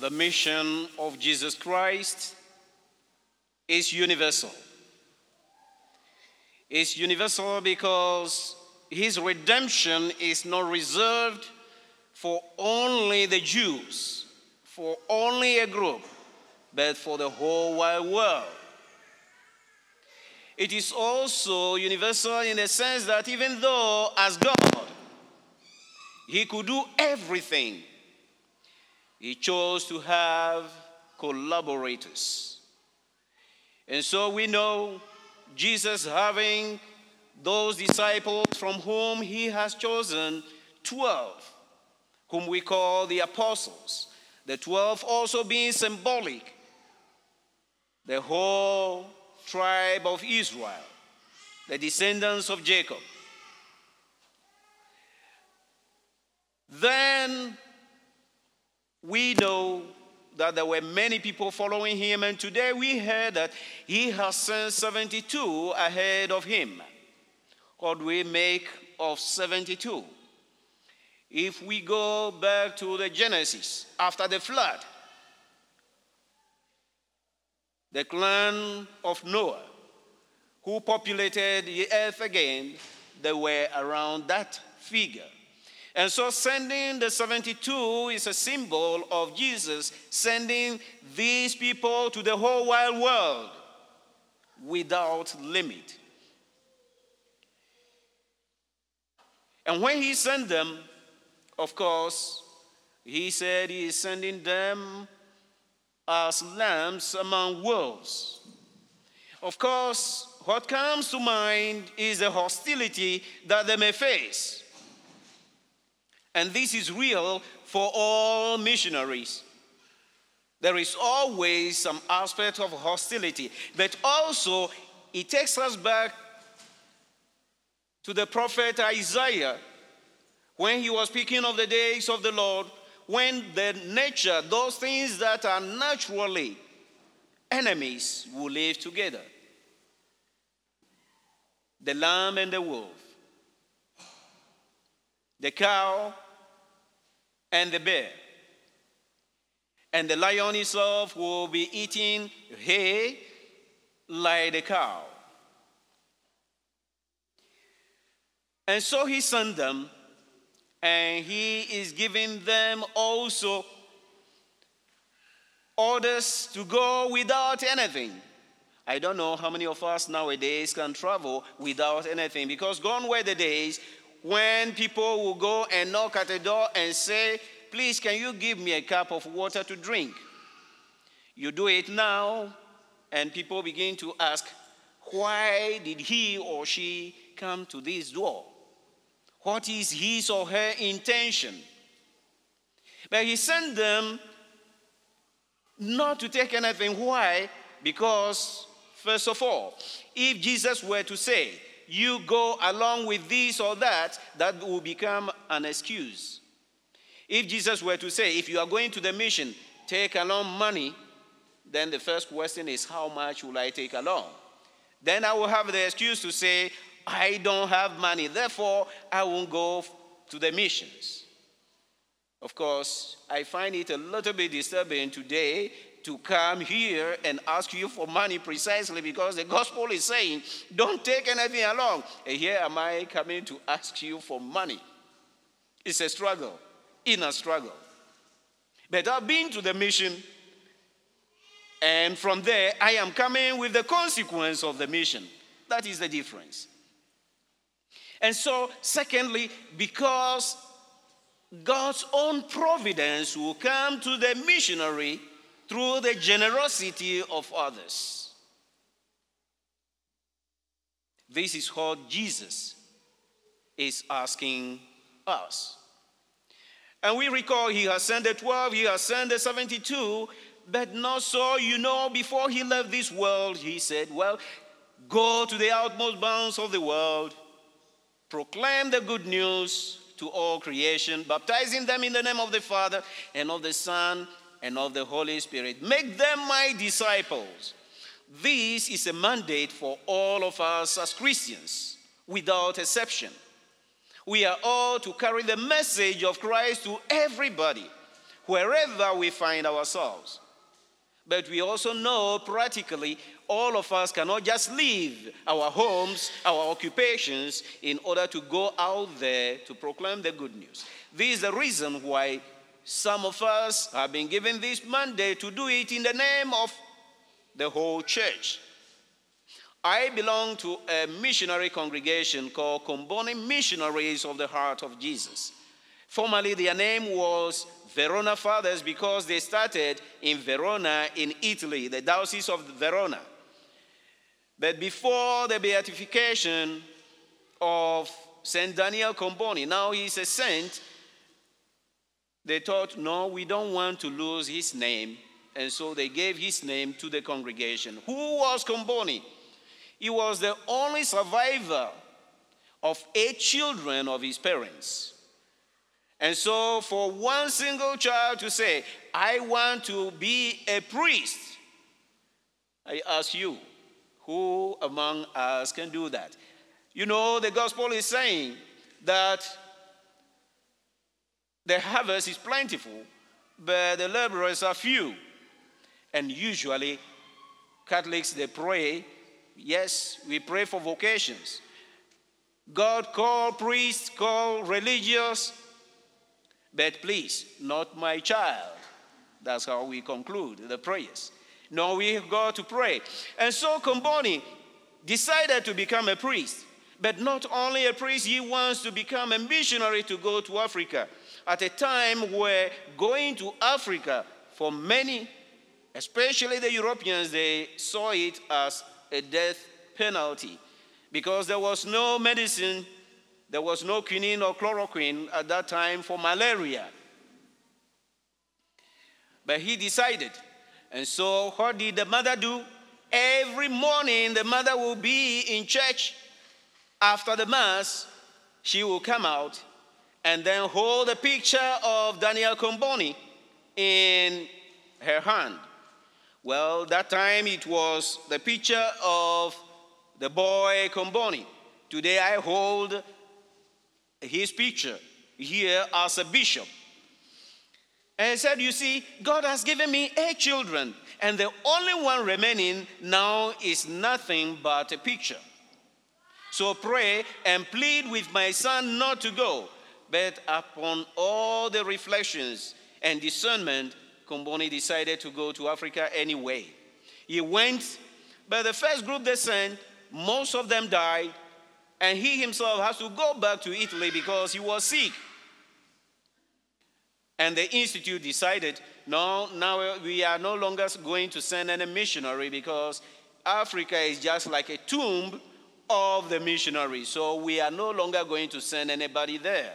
The mission of Jesus Christ is universal. It's universal because his redemption is not reserved for only the Jews, for only a group, but for the whole wide world. It is also universal in the sense that even though as God, he could do everything, he chose to have collaborators. And so we know Jesus having those disciples from whom he has chosen 12, whom we call the apostles. The 12 also being symbolic, the whole tribe of Israel, the descendants of Jacob. Then we know that there were many people following him, and today we heard that he has sent 72 ahead of him. What do we make of 72? If we go back to the Genesis, after the flood, the clan of Noah, who populated the earth again, they were around that figure. And so sending the 72 is a symbol of Jesus sending these people to the whole wide world without limit. And when he sent them, of course, he said he is sending them as lambs among wolves. Of course, what comes to mind is the hostility that they may face. And this is real for all missionaries. There is always some aspect of hostility, but also it takes us back to the prophet Isaiah when he was speaking of the days of the Lord, when the nature, those things that are naturally enemies will live together. The lamb and the wolf, the cow and the bear. And the lion itself will be eating hay like the cow. And so he sent them, and he is giving them also orders to go without anything. I don't know how many of us nowadays can travel without anything, because gone were the days when people will go and knock at the door and say, please, can you give me a cup of water to drink? You do it now, and people begin to ask, why did he or she come to this door? What is his or her intention? But he sent them not to take anything. Why? Because, first of all, if Jesus were to say, you go along with this or that, that will become an excuse. If Jesus were to say, if you are going to the mission, take along money, then the first question is, how much will I take along? Then I will have the excuse to say, I don't have money, therefore I won't go to the missions. Of course, I find it a little bit disturbing today to come here and ask you for money precisely because the gospel is saying, don't take anything along. And here am I coming to ask you for money. It's a struggle, inner struggle. But I've been to the mission, and from there I am coming with the consequence of the mission. That is the difference. And so, secondly, because God's own providence will come to the missionary through the generosity of others. This is what Jesus is asking us. And we recall he has sent the 12, he has sent the 72, but not so. Before he left this world, he said, well, go to the outmost bounds of the world, proclaim the good news to all creation, baptizing them in the name of the Father and of the Son and of the Holy Spirit. Make them my disciples. This is a mandate for all of us as Christians, without exception. We are all to carry the message of Christ to everybody, wherever we find ourselves. But we also know practically all of us cannot just leave our homes, our occupations, in order to go out there to proclaim the good news. This is the reason why some of us have been given this mandate to do it in the name of the whole church. I belong to a missionary congregation called Comboni Missionaries of the Heart of Jesus. Formerly, their name was Verona Fathers because they started in Verona in Italy, the Diocese of Verona. But before the beatification of St. Daniel Comboni, now he's a saint, they thought, no, we don't want to lose his name. And so they gave his name to the congregation. Who was Comboni? He was the only survivor of 8 children of his parents. And so for one single child to say, I want to be a priest, I ask you, who among us can do that? You know, the gospel is saying that the harvest is plentiful, but the laborers are few. And usually, Catholics, they pray. Yes, we pray for vocations. God call priests, call religious, but please, not my child. That's how we conclude the prayers. No, we have got to pray. And so Comboni decided to become a priest. But not only a priest, he wants to become a missionary to go to Africa. At a time where going to Africa, for many, especially the Europeans, they saw it as a death penalty because there was no medicine, there was no quinine or chloroquine at that time for malaria. But he decided. And so what did the mother do? Every morning the mother will be in church. After the Mass, she will come out and then hold a picture of Daniel Comboni in her hand. Well, that time it was the picture of the boy Comboni. Today I hold his picture here as a bishop. And he said, you see, God has given me 8 children, and the only one remaining now is nothing but a picture. So pray and plead with my son not to go. But upon all the reflections and discernment, Comboni decided to go to Africa anyway. He went, but the first group they sent, most of them died, and he himself has to go back to Italy because he was sick. And the institute decided, no, now we are no longer going to send any missionary because Africa is just like a tomb of the missionaries. So we are no longer going to send anybody there.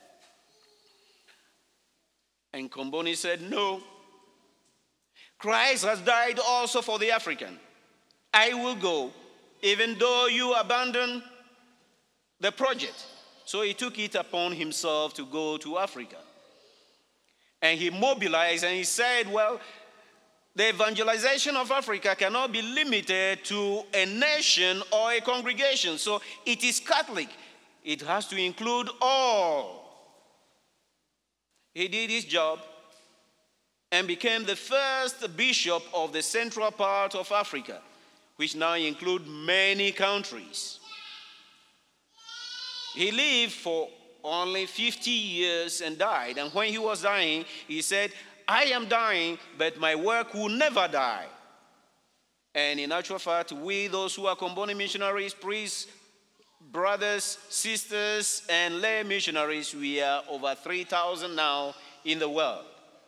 And Comboni said, no. Christ has died also for the African. I will go, even though you abandon the project. So he took it upon himself to go to Africa. And he mobilized and he said, well, the evangelization of Africa cannot be limited to a nation or a congregation. So it is Catholic. It has to include all. He did his job and became the first bishop of the central part of Africa, which now includes many countries. He lived for only 50 years and died. And when he was dying, he said, I am dying, but my work will never die. And in actual fact, we, those who are Comboni missionaries, priests, brothers, sisters, and lay missionaries, we are over 3,000 now in the world.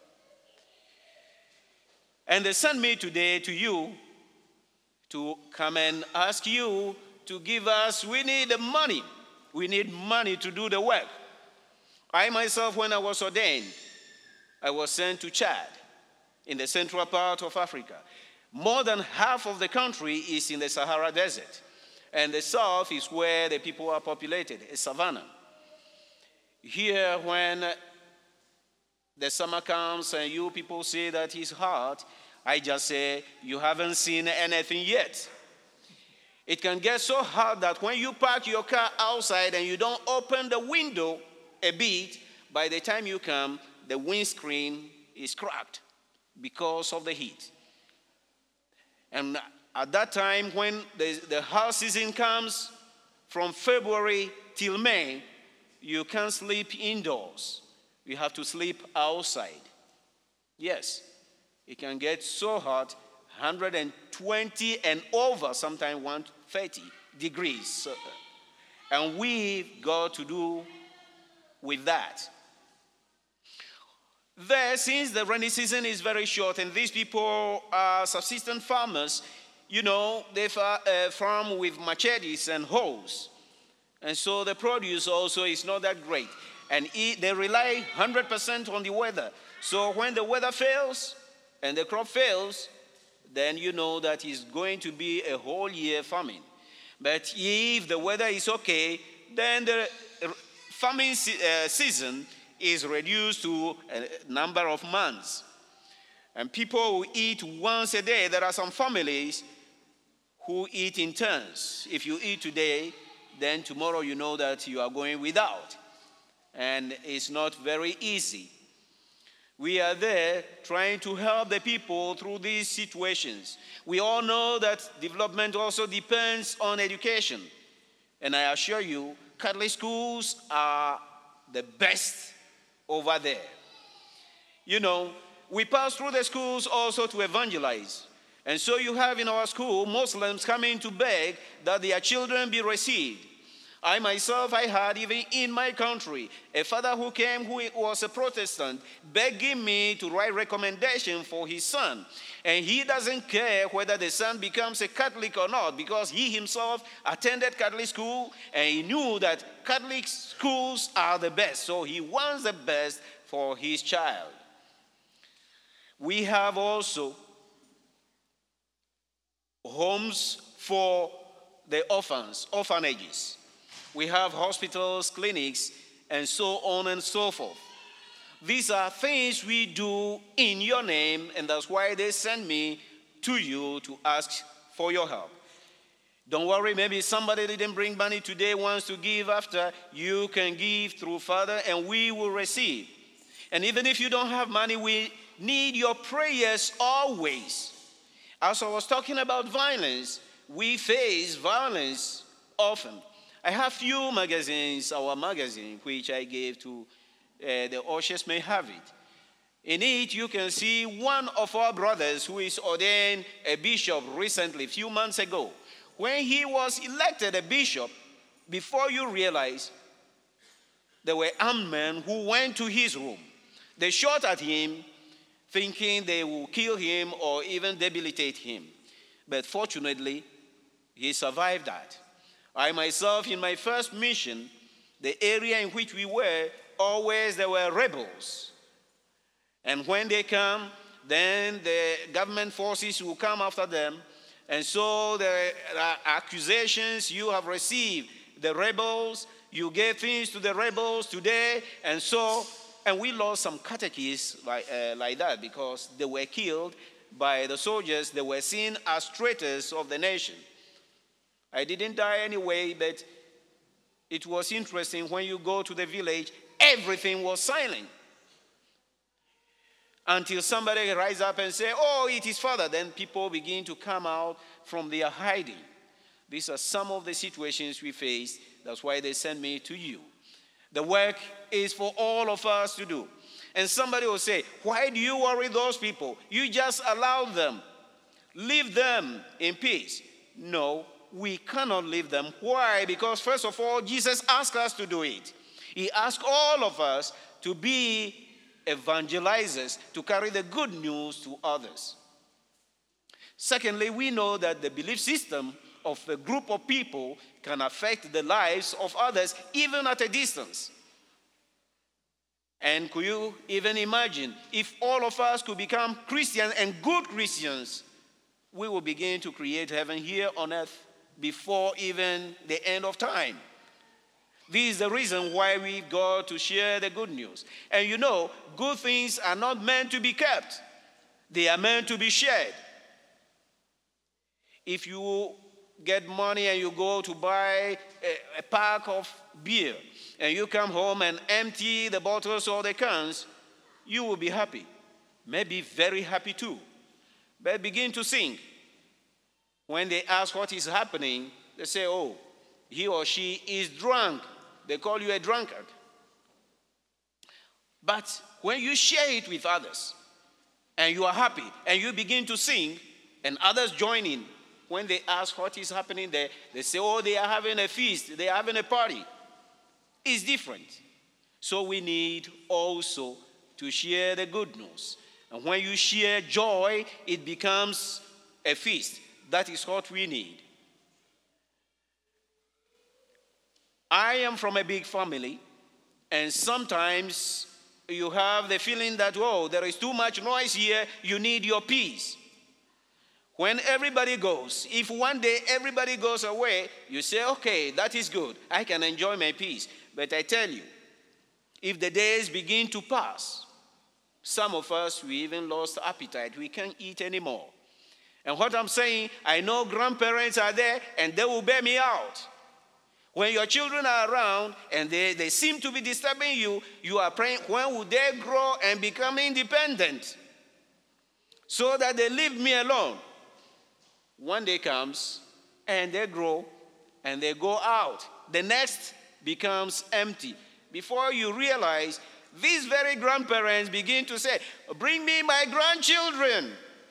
And they sent me today to you to come and ask you to give us, we need the money. We need money to do the work. I myself, when I was ordained, I was sent to Chad in the central part of Africa. More than half of the country is in the Sahara Desert. And the south is where the people are populated, a savanna. Here, when the summer comes and you people say that it's hot, I just say, you haven't seen anything yet. It can get so hot that when you park your car outside and you don't open the window a bit, by the time you come, the windscreen is cracked because of the heat. And at that time, when the house season comes, from February till May, you can't sleep indoors. You have to sleep outside. Yes, it can get so hot, 120 and over, sometimes 130 degrees. And we've got to do with that. There, since the rainy season is very short and these people are subsistence farmers, they farm with machetes and hoes. And so the produce also is not that great. And they rely 100% on the weather. So when the weather fails and the crop fails, then you know that it's going to be a whole year famine. But if the weather is okay, then the farming season is reduced to a number of months. And people who eat once a day. There are some families who eat in turns. If you eat today, then tomorrow you know that you are going without. And it's not very easy. We are there trying to help the people through these situations. We all know that development also depends on education. And I assure you, Catholic schools are the best over there. We pass through the schools also to evangelize. And so you have in our school Muslims coming to beg that their children be received. I myself, I had even in my country a father who came who was a Protestant begging me to write recommendation for his son. And he doesn't care whether the son becomes a Catholic or not because he himself attended Catholic school and he knew that Catholic schools are the best. So he wants the best for his child. We have also homes for the orphanages. We have hospitals, clinics, and so on and so forth. These are things we do in your name, and that's why they send me to you to ask for your help. Don't worry, maybe somebody didn't bring money today, wants to give after. You can give through Father, and we will receive. And even if you don't have money, we need your prayers always. As I was talking about violence, we face violence often. I have few magazines, our magazine, which I gave to the ushers may have it. In it, you can see one of our brothers who is ordained a bishop recently, a few months ago. When he was elected a bishop, before you realize, there were armed men who went to his room. They shot at him, thinking they will kill him or even debilitate him. But fortunately, he survived that. I myself, in my first mission, the area in which we were, always there were rebels. And when they come, then the government forces will come after them. And so the accusations you have received, the rebels, you gave things to the rebels today, and we lost some catechists like that because they were killed by the soldiers. They were seen as traitors of the nation. I didn't die anyway, but it was interesting when you go to the village, everything was silent. Until somebody rise up and say, oh, it is Father. Then people begin to come out from their hiding. These are some of the situations we face. That's why they send me to you. The work is for all of us to do. And somebody will say, why do you worry those people? You just allow them. Leave them in peace. No, we cannot leave them. Why? Because first of all, Jesus asked us to do it. He asked all of us to be evangelizers, to carry the good news to others. Secondly, we know that the belief system of a group of people can affect the lives of others even at a distance. And could you even imagine if all of us could become Christians and good Christians, we will begin to create heaven here on earth before even the end of time. This is the reason why we've got to share the good news. And you know, good things are not meant to be kept. They are meant to be shared. If you get money and you go to buy a pack of beer, and you come home and empty the bottles or the cans, you will be happy. may be very happy too, but begin to sing. When they ask what is happening, they say, oh, he or she is drunk. They call you a drunkard. But when you share it with others, and you are happy, and you begin to sing, and others join in, when they ask what is happening there, they say, oh, they are having a feast, they are having a party. It's different. So we need also to share the good news. And when you share joy, it becomes a feast. That is what we need. I am from a big family, and sometimes you have the feeling that, oh, there is too much noise here, you need your peace. When everybody goes, if one day everybody goes away, you say, okay, that is good. I can enjoy my peace. But I tell you, if the days begin to pass, some of us, we even lost appetite. We can't eat anymore. And what I'm saying, I know grandparents are there and they will bear me out. When your children are around and they seem to be disturbing you, you are praying, when will they grow and become independent so that they leave me alone? One day comes and they grow and they go out. The nest becomes empty. Before you realize, these very grandparents begin to say, bring me my grandchildren.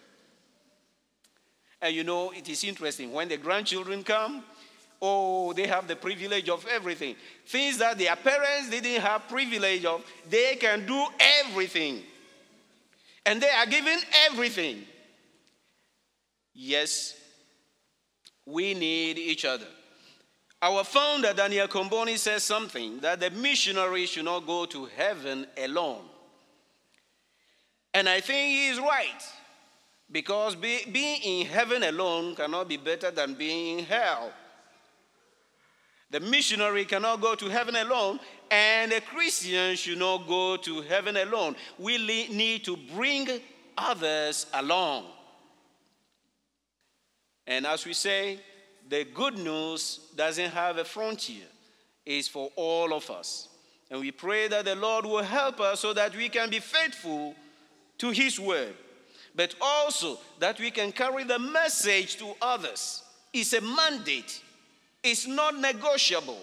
And you know, it is interesting. When the grandchildren come, oh, they have the privilege of everything. Things that their parents didn't have privilege of, they can do everything. And they are given everything. Yes, we need each other. Our founder, Daniel Comboni, says something, that the missionary should not go to heaven alone. And I think he is right, because being in heaven alone cannot be better than being in hell. The missionary cannot go to heaven alone, and a Christian should not go to heaven alone. We need to bring others along. And as we say, the good news doesn't have a frontier. It's for all of us. And we pray that the Lord will help us so that we can be faithful to his word, but also that we can carry the message to others. It's a mandate. It's not negotiable.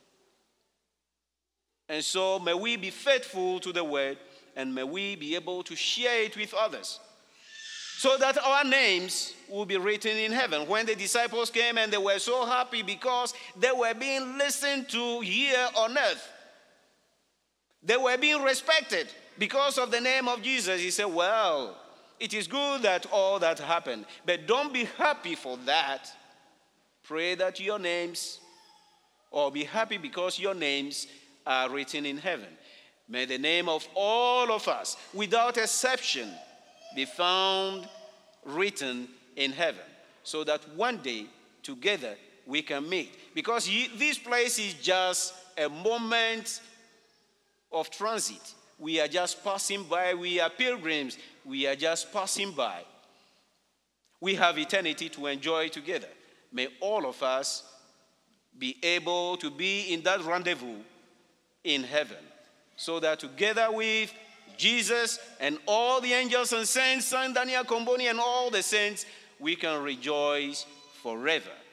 And so may we be faithful to the word, and may we be able to share it with others, so that our names will be written in heaven. When the disciples came and they were so happy because they were being listened to here on earth, they were being respected because of the name of Jesus. He said, well, it is good that all that happened, but don't be happy for that. Pray that your names, or be happy because your names are written in heaven. May the name of all of us, without exception, be found written in heaven, so that one day together we can meet. Because this place is just a moment of transit. We are just passing by. We are pilgrims. We are just passing by. We have eternity to enjoy together. May all of us be able to be in that rendezvous in heaven, so that together with Jesus and all the angels and saints, Saint Daniel Comboni and all the saints, we can rejoice forever.